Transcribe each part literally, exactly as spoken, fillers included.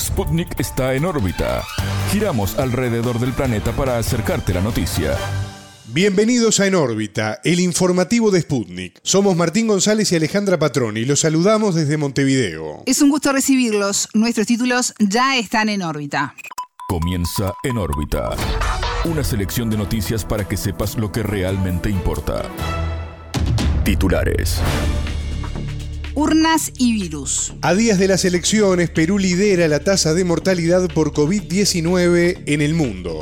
Sputnik está en órbita. Giramos alrededor del planeta para acercarte la noticia. Bienvenidos a En órbita, el informativo de Sputnik. Somos Martín González y Alejandra Patrón y los saludamos desde Montevideo. Es un gusto recibirlos. Nuestros títulos ya están en órbita. Comienza En órbita. Una selección de noticias para que sepas lo que realmente importa. Titulares. Urnas y virus. A días de las elecciones, Perú lidera la tasa de mortalidad por covid diecinueve en el mundo.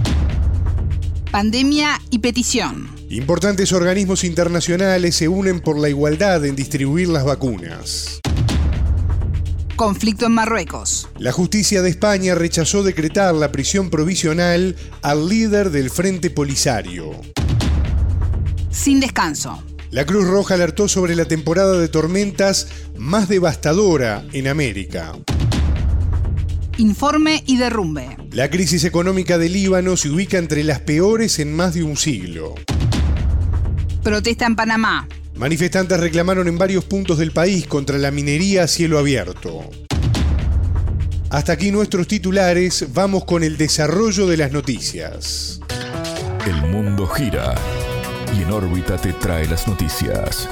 Pandemia y petición. Importantes organismos internacionales se unen por la igualdad en distribuir las vacunas. Conflicto en Marruecos. La justicia de España rechazó decretar la prisión provisional al líder del Frente Polisario. Sin descanso. La Cruz Roja alertó sobre la temporada de tormentas más devastadora en América. Informe y derrumbe. La crisis económica del Líbano se ubica entre las peores en más de un siglo. Protesta en Panamá. Manifestantes reclamaron en varios puntos del país contra la minería a cielo abierto. Hasta aquí nuestros titulares, vamos con el desarrollo de las noticias. El mundo gira y En órbita te trae las noticias.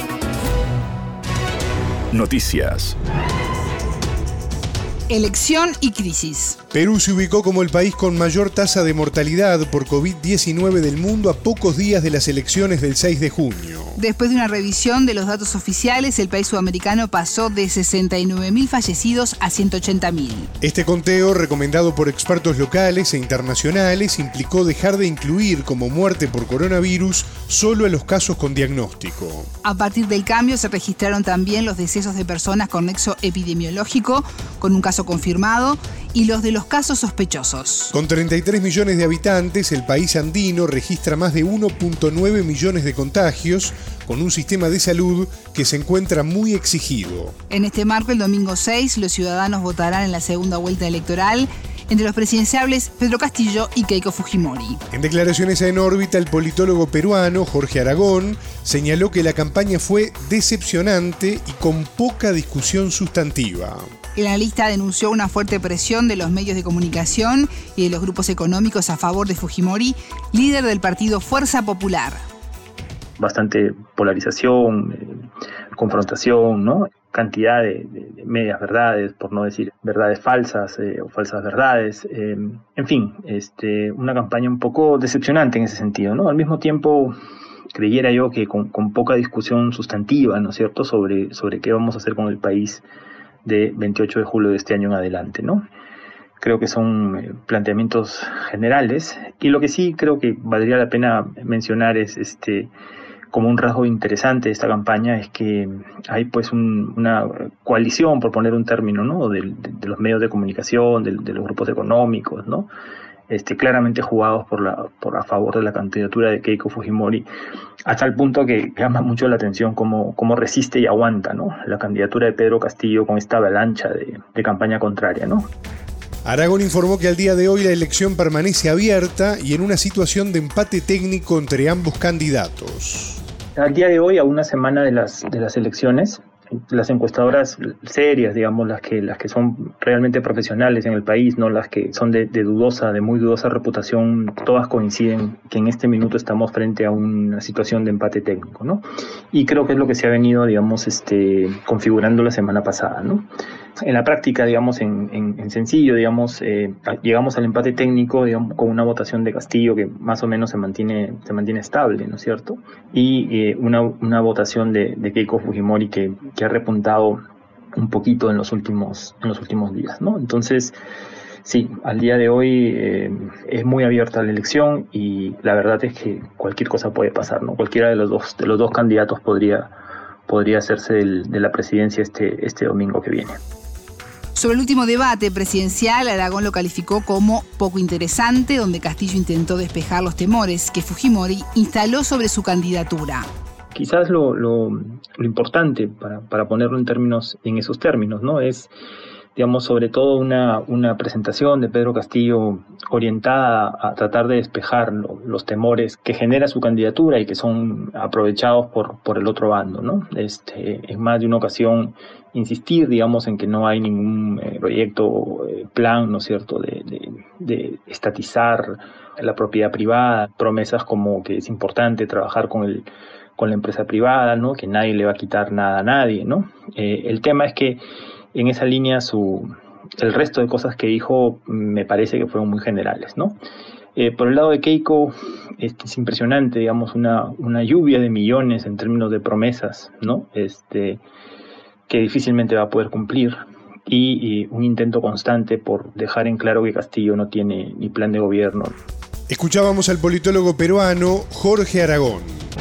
Noticias. Elección y crisis. Perú se ubicó como el país con mayor tasa de mortalidad por covid diecinueve del mundo a pocos días de las elecciones del seis de junio. Después de una revisión de los datos oficiales, el país sudamericano pasó de sesenta y nueve mil fallecidos a ciento ochenta mil. Este conteo, recomendado por expertos locales e internacionales, implicó dejar de incluir como muerte por coronavirus solo a los casos con diagnóstico. A partir del cambio se registraron también los decesos de personas con nexo epidemiológico, con un caso confirmado, y los de los casos sospechosos. Con treinta y tres millones de habitantes, el país andino registra más de uno punto nueve millones de contagios, con un sistema de salud que se encuentra muy exigido. En este marco, el domingo seis, los ciudadanos votarán en la segunda vuelta electoral entre los presidenciables Pedro Castillo y Keiko Fujimori. En declaraciones a En órbita, el politólogo peruano Jorge Aragón señaló que la campaña fue decepcionante y con poca discusión sustantiva. El analista denunció una fuerte presión de los medios de comunicación y de los grupos económicos a favor de Fujimori, líder del partido Fuerza Popular. Bastante polarización, eh, confrontación, ¿no? Cantidad de, de, de medias verdades, por no decir verdades falsas eh, o falsas verdades. Eh, en fin, este, una campaña un poco decepcionante en ese sentido, ¿no? Al mismo tiempo, creyera yo que con, con poca discusión sustantiva, ¿no es cierto?, sobre, sobre qué vamos a hacer con el país de veintiocho de julio de este año en adelante, ¿no? Creo que son eh, planteamientos generales, y lo que sí creo que valdría la pena mencionar es este como un rasgo interesante de esta campaña es que hay pues un, una coalición, por poner un término, ¿no?, de, de, de los medios de comunicación, de, de los grupos económicos, ¿no?, este, claramente jugados por la por a favor de la candidatura de Keiko Fujimori, hasta el punto que llama mucho la atención cómo, cómo resiste y aguanta, ¿no?, la candidatura de Pedro Castillo con esta avalancha de, de campaña contraria, ¿no? Aragón informó que al día de hoy la elección permanece abierta y en una situación de empate técnico entre ambos candidatos. Al día de hoy, a una semana de las de las elecciones, las encuestadoras serias, digamos, las que las que son realmente profesionales en el país, no las que son de, de dudosa, de muy dudosa reputación, todas coinciden que en este minuto estamos frente a una situación de empate técnico, ¿no? Y creo que es lo que se ha venido, digamos, este, configurando la semana pasada, ¿no? En la práctica, digamos, en, en, en sencillo, digamos, eh, llegamos al empate técnico, digamos, con una votación de Castillo que más o menos se mantiene se mantiene estable, ¿no es cierto? Y eh, una, una votación de, de Keiko Fujimori que, que ha repuntado un poquito en los últimos en los últimos días, ¿no? Entonces, sí, al día de hoy eh, es muy abierta la elección y la verdad es que cualquier cosa puede pasar, ¿no? Cualquiera de los dos de los dos candidatos podría podría hacerse del, de la presidencia este este domingo que viene. Sobre el último debate presidencial, Aragón lo calificó como poco interesante, donde Castillo intentó despejar los temores que Fujimori instaló sobre su candidatura. Quizás lo, lo, lo importante, para, para ponerlo en términos, en esos términos, ¿no?, es digamos, sobre todo una, una presentación de Pedro Castillo orientada a tratar de despejar lo, los temores que genera su candidatura y que son aprovechados por, por el otro bando, ¿no? Este, en más de una ocasión insistir, digamos, en que no hay ningún eh, proyecto, eh, plan, ¿no es cierto?, de, de, de estatizar la propiedad privada, promesas como que es importante trabajar con el con la empresa privada, ¿no?, que nadie le va a quitar nada a nadie, ¿no? Eh, el tema es que en esa línea su el resto de cosas que dijo me parece que fueron muy generales, ¿no? Eh, por el lado de Keiko, este, es impresionante, digamos, una, una lluvia de millones en términos de promesas, ¿no? Este, que difícilmente va a poder cumplir, y, y un intento constante por dejar en claro que Castillo no tiene ni plan de gobierno. Escuchábamos al politólogo peruano Jorge Aragón.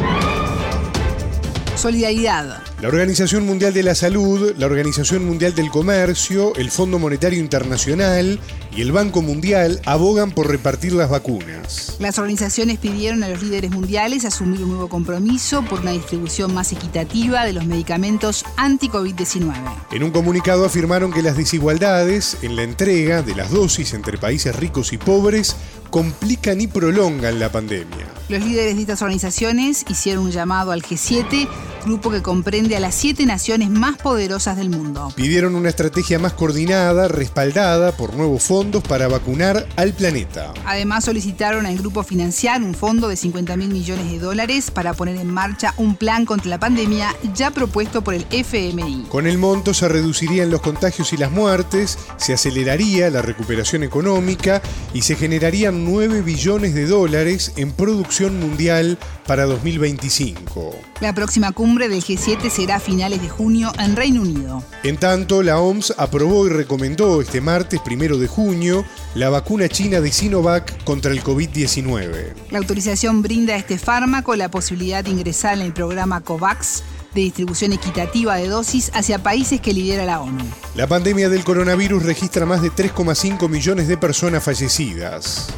Solidaridad. La Organización Mundial de la Salud, la Organización Mundial del Comercio, el Fondo Monetario Internacional y el Banco Mundial abogan por repartir las vacunas. Las organizaciones pidieron a los líderes mundiales asumir un nuevo compromiso por una distribución más equitativa de los medicamentos anti-COVID diecinueve. En un comunicado afirmaron que las desigualdades en la entrega de las dosis entre países ricos y pobres complican y prolongan la pandemia. Los líderes de estas organizaciones hicieron un llamado al G siete, grupo que comprende a las siete naciones más poderosas del mundo. Pidieron una estrategia más coordinada, respaldada por nuevos fondos para vacunar al planeta. Además, solicitaron al grupo financiar un fondo de cincuenta mil millones de dólares para poner en marcha un plan contra la pandemia ya propuesto por el F M I. Con el monto se reducirían los contagios y las muertes, se aceleraría la recuperación económica y se generarían nueve billones de dólares en producción mundial para dos mil veinticinco. La próxima cumbre del G siete será a finales de junio en Reino Unido. En tanto, la O M S aprobó y recomendó este martes primero de junio la vacuna china de Sinovac contra el COVID diecinueve. La autorización brinda a este fármaco la posibilidad de ingresar en el programa COVAX de distribución equitativa de dosis hacia países que lidera la ONU. La pandemia del coronavirus registra más de tres coma cinco millones de personas fallecidas.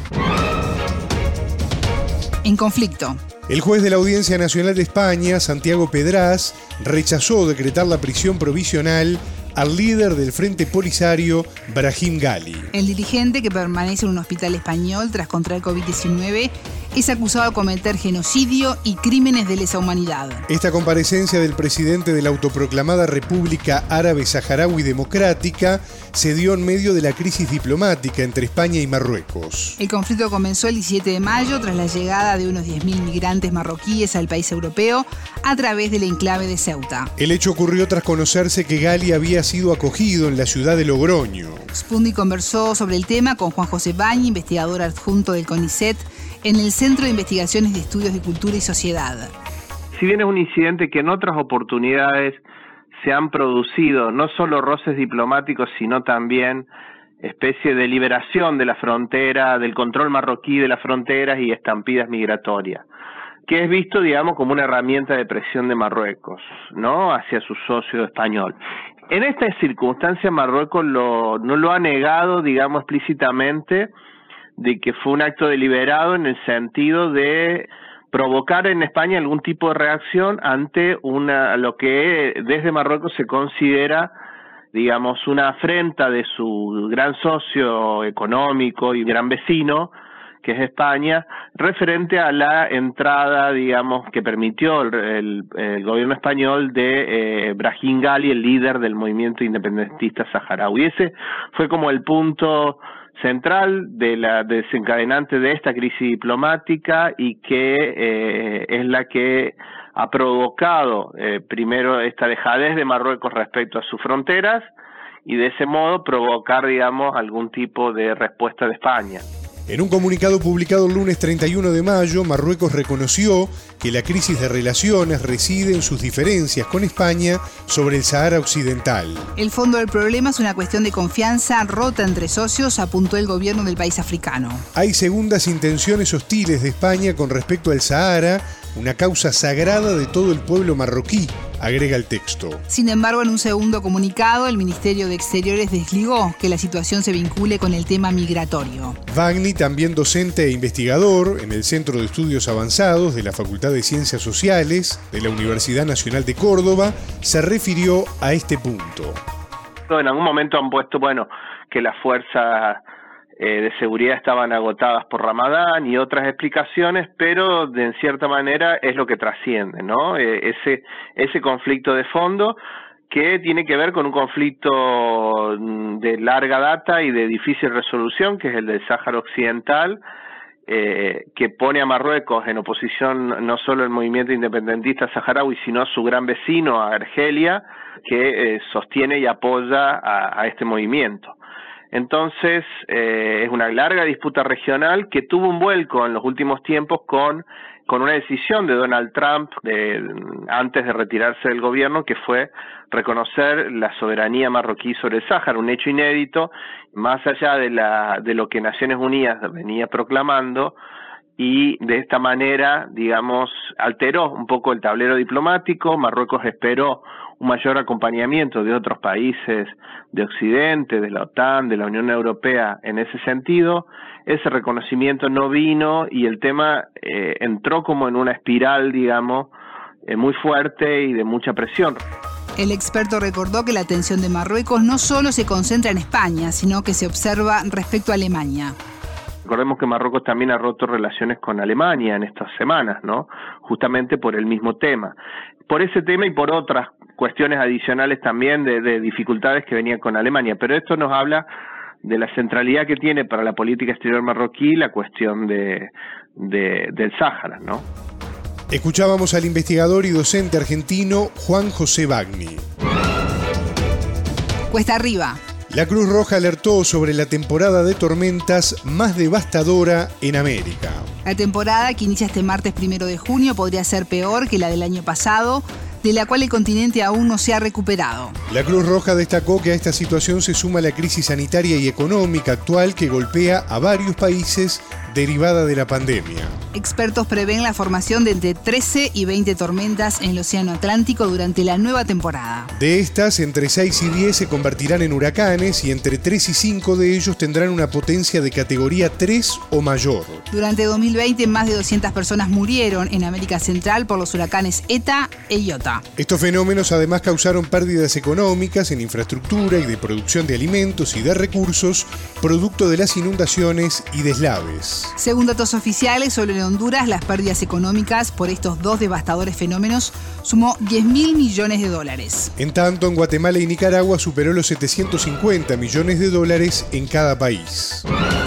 En conflicto. El juez de la Audiencia Nacional de España, Santiago Pedraz, rechazó decretar la prisión provisional al líder del Frente Polisario, Brahim Ghali. El dirigente, que permanece en un hospital español tras contraer COVID diecinueve, es acusado de cometer genocidio y crímenes de lesa humanidad. Esta comparecencia del presidente de la autoproclamada República Árabe Saharaui Democrática se dio en medio de la crisis diplomática entre España y Marruecos. El conflicto comenzó el diecisiete de mayo tras la llegada de unos diez mil migrantes marroquíes al país europeo a través del enclave de Ceuta. El hecho ocurrió tras conocerse que Ghali había sido acogido en la ciudad de Logroño. Sputnik conversó sobre el tema con Juan José Bañi, investigador adjunto del CONICET, en el Centro de Investigaciones de Estudios de Cultura y Sociedad. Si bien es un incidente que en otras oportunidades se han producido no solo roces diplomáticos, sino también especie de liberación de la frontera, del control marroquí de las fronteras y estampidas migratorias, que es visto, digamos, como una herramienta de presión de Marruecos, ¿no?, hacia su socio español. En esta circunstancia Marruecos lo, no lo ha negado, digamos, explícitamente, de que fue un acto deliberado en el sentido de provocar en España algún tipo de reacción ante una lo que desde Marruecos se considera, digamos, una afrenta de su gran socio económico y gran vecino, que es España, referente a la entrada, digamos, que permitió el, el, el gobierno español de eh, Brahim Ghali, el líder del movimiento independentista saharaui. Ese fue como el punto central de la desencadenante de esta crisis diplomática y que eh, es la que ha provocado eh, primero esta dejadez de Marruecos respecto a sus fronteras y de ese modo provocar, digamos, algún tipo de respuesta de España. En un comunicado publicado el lunes treinta y uno de mayo, Marruecos reconoció que la crisis de relaciones reside en sus diferencias con España sobre el Sahara Occidental. El fondo del problema es una cuestión de confianza rota entre socios, apuntó el gobierno del país africano. Hay segundas intenciones hostiles de España con respecto al Sahara, una causa sagrada de todo el pueblo marroquí, agrega el texto. Sin embargo, en un segundo comunicado, el Ministerio de Exteriores desligó que la situación se vincule con el tema migratorio. Bagni, también docente e investigador en el Centro de Estudios Avanzados de la Facultad de Ciencias Sociales de la Universidad Nacional de Córdoba, se refirió a este punto. En algún momento han puesto, bueno, que las fuerzas eh, de seguridad estaban agotadas por Ramadán y otras explicaciones, pero de en cierta manera es lo que trasciende, ¿no? Eh, ese, ese conflicto de fondo que tiene que ver con un conflicto de larga data y de difícil resolución, que es el del Sáhara Occidental, eh, que pone a Marruecos en oposición no solo al movimiento independentista saharaui, sino a su gran vecino, a Argelia, que eh, sostiene y apoya a, a este movimiento. Entonces, eh, es una larga disputa regional que tuvo un vuelco en los últimos tiempos con, con una decisión de Donald Trump de, antes de retirarse del gobierno, que fue reconocer la soberanía marroquí sobre el Sáhara, un hecho inédito, más allá de, la, de lo que Naciones Unidas venía proclamando, y de esta manera, digamos, alteró un poco el tablero diplomático. Marruecos esperó un mayor acompañamiento de otros países de Occidente, de la OTAN, de la Unión Europea en ese sentido. Ese reconocimiento no vino y el tema eh, entró como en una espiral, digamos, eh, muy fuerte y de mucha presión. El experto recordó que la atención de Marruecos no solo se concentra en España, sino que se observa respecto a Alemania. Recordemos que Marruecos también ha roto relaciones con Alemania en estas semanas, ¿no? Justamente por el mismo tema. Por ese tema y por otras cuestiones adicionales también de, de dificultades que venían con Alemania. Pero esto nos habla de la centralidad que tiene para la política exterior marroquí la cuestión de, de, del Sáhara, ¿no? Escuchábamos al investigador y docente argentino Juan José Bagni. Cuesta arriba. La Cruz Roja alertó sobre la temporada de tormentas más devastadora en América. La temporada, que inicia este martes primero de junio, podría ser peor que la del año pasado, de la cual el continente aún no se ha recuperado. La Cruz Roja destacó que a esta situación se suma la crisis sanitaria y económica actual que golpea a varios países derivada de la pandemia. Expertos prevén la formación de entre trece y veinte tormentas en el Océano Atlántico durante la nueva temporada. De estas, entre seis y diez se convertirán en huracanes y entre tres y cinco de ellos tendrán una potencia de categoría tres o mayor. Durante dos mil veinte, más de doscientas personas murieron en América Central por los huracanes Eta e Iota. Estos fenómenos además causaron pérdidas económicas en infraestructura y de producción de alimentos y de recursos, producto de las inundaciones y deslaves. Según datos oficiales, solo en Honduras las pérdidas económicas por estos dos devastadores fenómenos sumó diez mil millones de dólares. En tanto, en Guatemala y Nicaragua superó los setecientos cincuenta millones de dólares en cada país.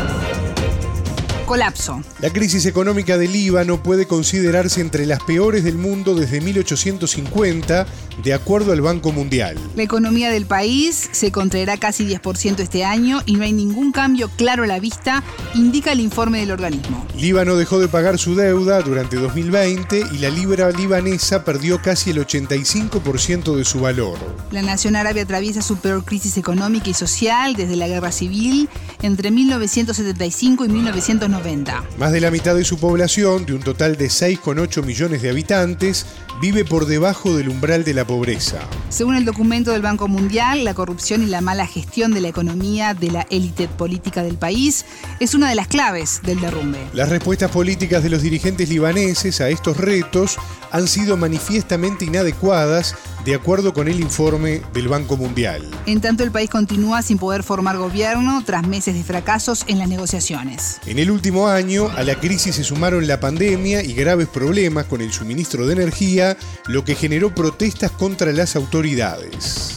Colapso. La crisis económica del Líbano puede considerarse entre las peores del mundo desde mil ochocientos cincuenta, de acuerdo al Banco Mundial. La economía del país se contraerá casi diez por ciento este año y no hay ningún cambio claro a la vista, indica el informe del organismo. Líbano dejó de pagar su deuda durante dos mil veinte y la libra libanesa perdió casi el ochenta y cinco por ciento de su valor. La nación árabe atraviesa su peor crisis económica y social desde la guerra civil entre mil novecientos setenta y cinco y mil novecientos noventa. Más de la mitad de su población, de un total de seis coma ocho millones de habitantes, vive por debajo del umbral de la pobreza. Según el documento del Banco Mundial, la corrupción y la mala gestión de la economía de la élite política del país es una de las claves del derrumbe. Las respuestas políticas de los dirigentes libaneses a estos retos han sido manifiestamente inadecuadas, de acuerdo con el informe del Banco Mundial. En tanto, el país continúa sin poder formar gobierno tras meses de fracasos en las negociaciones. En el último año, a la crisis se sumaron la pandemia y graves problemas con el suministro de energía, lo que generó protestas contra las autoridades.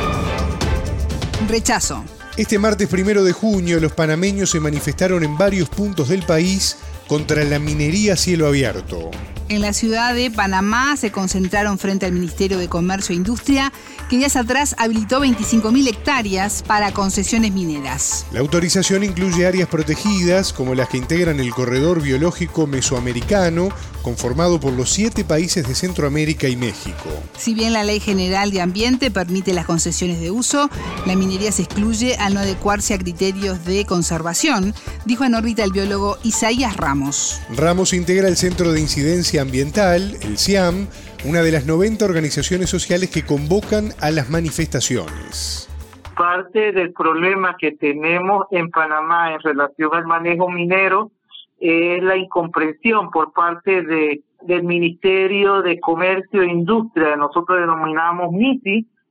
Rechazo. Este martes primero de junio, los panameños se manifestaron en varios puntos del país contra la minería a cielo abierto. En la ciudad de Panamá se concentraron frente al Ministerio de Comercio e Industria, que días atrás habilitó veinticinco mil hectáreas para concesiones mineras. La autorización incluye áreas protegidas, como las que integran el Corredor Biológico Mesoamericano, conformado por los siete países de Centroamérica y México. Si bien la Ley General de Ambiente permite las concesiones de uso, la minería se excluye al no adecuarse a criterios de conservación, dijo en órbita el biólogo Isaías Ramos. Ramos integra el Centro de Incidencia Ambiental, el CIAM, una de las noventa organizaciones sociales que convocan a las manifestaciones. Parte del problema que tenemos en Panamá en relación al manejo minero es la incomprensión por parte de, del Ministerio de Comercio e Industria, nosotros denominamos MISI,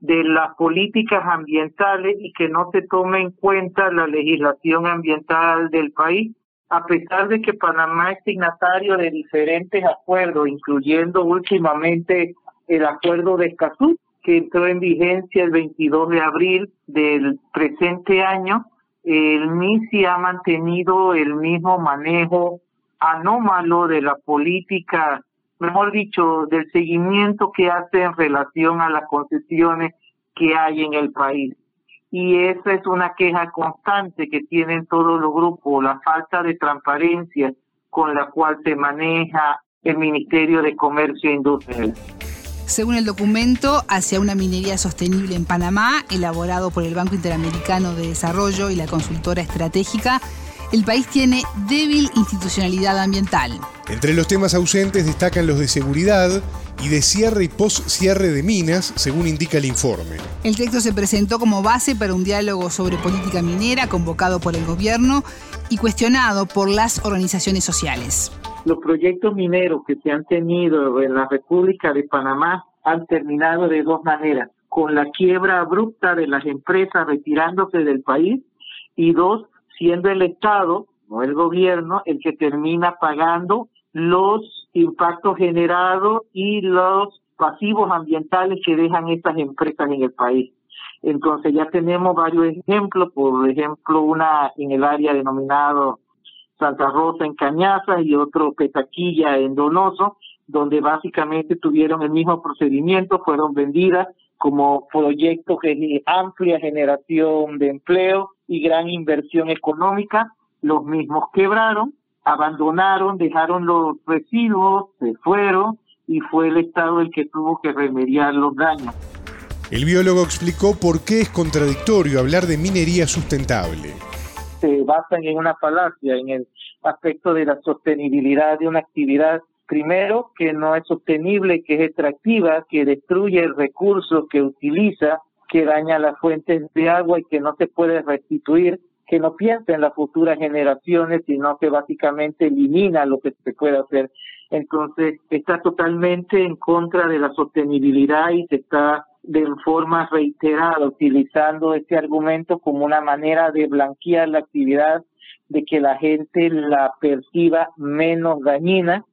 de las políticas ambientales y que no se tome en cuenta la legislación ambiental del país, a pesar de que Panamá es signatario de diferentes acuerdos, incluyendo últimamente el acuerdo de Escazú, que entró en vigencia el veintidós de abril del presente año. El M I C I ha mantenido el mismo manejo anómalo de la política, mejor dicho, del seguimiento que hace en relación a las concesiones que hay en el país. Y esa es una queja constante que tienen todos los grupos, la falta de transparencia con la cual se maneja el Ministerio de Comercio e Industria. Según el documento Hacia una minería sostenible en Panamá, elaborado por el Banco Interamericano de Desarrollo y la consultora estratégica, el país tiene débil institucionalidad ambiental. Entre los temas ausentes destacan los de seguridad y de cierre y post-cierre de minas, según indica el informe. El texto se presentó como base para un diálogo sobre política minera convocado por el gobierno y cuestionado por las organizaciones sociales. Los proyectos mineros que se han tenido en la República de Panamá han terminado de dos maneras: con la quiebra abrupta de las empresas retirándose del país, y dos, siendo el Estado, no el gobierno, el que termina pagando los impactos generados y los pasivos ambientales que dejan estas empresas en el país. Entonces ya tenemos varios ejemplos, por ejemplo una en el área denominado Santa Rosa en Cañazas y otro Petaquilla en Donoso, donde básicamente tuvieron el mismo procedimiento, fueron vendidas como proyectos de amplia generación de empleo y gran inversión económica. Los mismos quebraron, abandonaron, dejaron los residuos, se fueron y fue el Estado el que tuvo que remediar los daños. El biólogo explicó por qué es contradictorio hablar de minería sustentable. Se basan en una falacia, en el aspecto de la sostenibilidad de una actividad. Primero, que no es sostenible, que es extractiva, que destruye el recurso que utiliza, que daña las fuentes de agua y que no se puede restituir, que no piensa en las futuras generaciones, sino que básicamente elimina lo que se puede hacer. Entonces, está totalmente en contra de la sostenibilidad y se está de forma reiterada utilizando este argumento como una manera de blanquear la actividad, de que la gente la perciba menos dañina.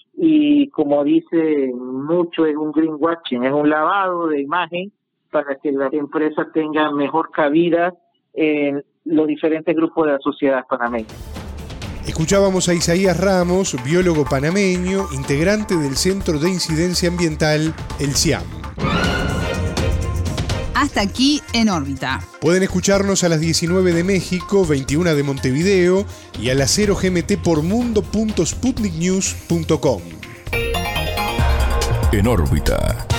Y como dice mucho, es un greenwashing, es un lavado de imagen para que las empresas tengan mejor cabida en los diferentes grupos de la sociedad panameña. Escuchábamos a Isaías Ramos, biólogo panameño, integrante del Centro de Incidencia Ambiental, el CIAM. Hasta aquí En órbita. Pueden escucharnos a las diecinueve de México, veintiuna de Montevideo y a las cero G M T por mundo punto sputnik news punto com. En órbita.